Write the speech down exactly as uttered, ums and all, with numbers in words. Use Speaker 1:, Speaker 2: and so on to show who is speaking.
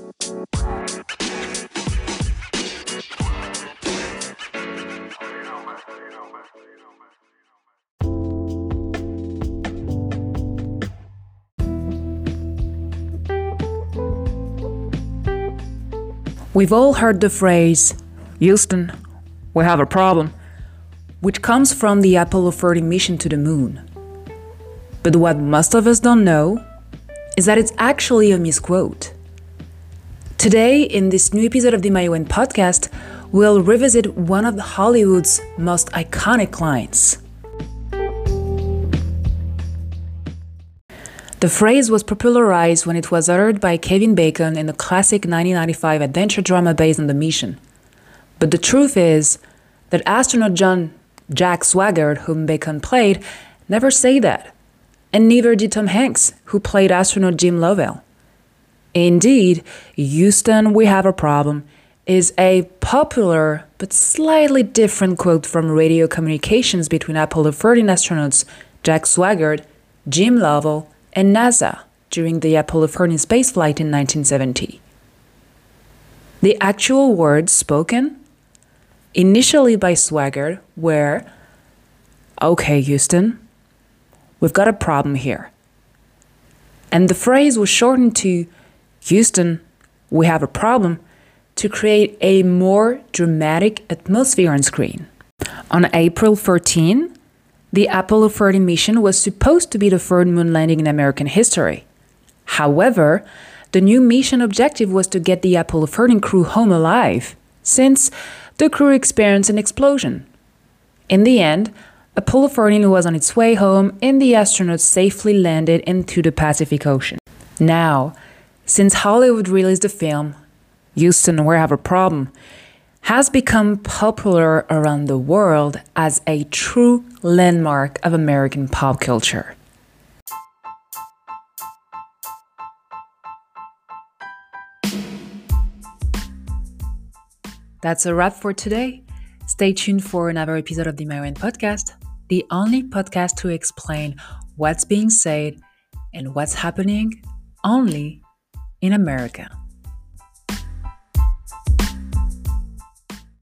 Speaker 1: We've all heard the phrase, Houston, we have a problem, which comes from the Apollo thirteen mission to the moon. But what most of us don't know is that it's actually a misquote. Today, in this new episode of the Mayowen podcast, we'll revisit one of Hollywood's most iconic lines. The phrase was popularized when it was uttered by Kevin Bacon in the classic nineteen ninety-five adventure drama based on the mission. But the truth is that astronaut John Jack Swigert, whom Bacon played, never said that. And neither did Tom Hanks, who played astronaut Jim Lovell. Indeed, Houston, we have a problem is a popular but slightly different quote from radio communications between Apollo thirteen astronauts Jack Swigert, Jim Lovell, and NASA during the Apollo thirteen spaceflight in nineteen seventy. The actual words spoken, initially by Swigert, were, "Okay, Houston, we've got a problem here." And the phrase was shortened to, "Houston, we have a problem," to create a more dramatic atmosphere on screen. On April thirteenth, the Apollo thirteen mission was supposed to be the third moon landing in American history. However, the new mission objective was to get the Apollo thirteen crew home alive, since the crew experienced an explosion. In the end, Apollo thirteen was on its way home and the astronauts safely landed into the Pacific Ocean. Now, since Hollywood released the film, Houston, we have a problem, has become popular around the world as a true landmark of American pop culture. That's a wrap for today. Stay tuned for another episode of the Mayowen podcast, the only podcast to explain what's being said and what's happening only in America.